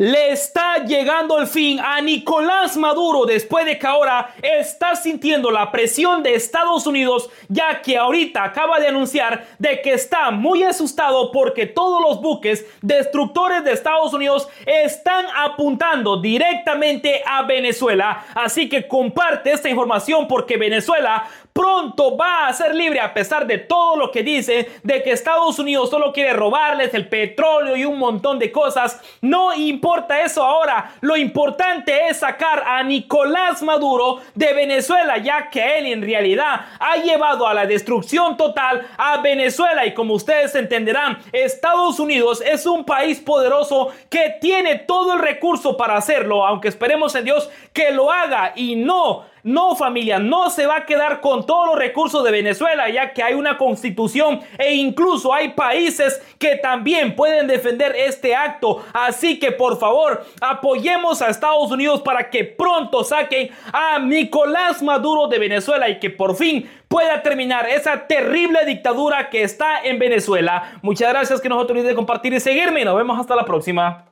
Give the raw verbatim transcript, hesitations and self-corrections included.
Le está llegando el fin a Nicolás Maduro después de que ahora está sintiendo la presión de Estados Unidos, ya que ahorita acaba de anunciar de que está muy asustado porque todos los buques destructores de Estados Unidos están apuntando directamente a Venezuela. Así que comparte esta información porque Venezuela pronto va a ser libre, a pesar de todo lo que dice de que Estados Unidos solo quiere robarles el petróleo y un montón de cosas. No importa eso ahora. Lo importante es sacar a Nicolás Maduro de Venezuela, ya que él en realidad ha llevado a la destrucción total a Venezuela. Y como ustedes entenderán, Estados Unidos es un país poderoso que tiene todo el recurso para hacerlo, aunque esperemos en Dios que lo haga. Y no No, familia, no se va a quedar con todos los recursos de Venezuela, ya que hay una constitución e incluso hay países que también pueden defender este acto. Así que, por favor, apoyemos a Estados Unidos para que pronto saquen a Nicolás Maduro de Venezuela y que por fin pueda terminar esa terrible dictadura que está en Venezuela. Muchas gracias, que no se olviden de compartir y seguirme y nos vemos hasta la próxima.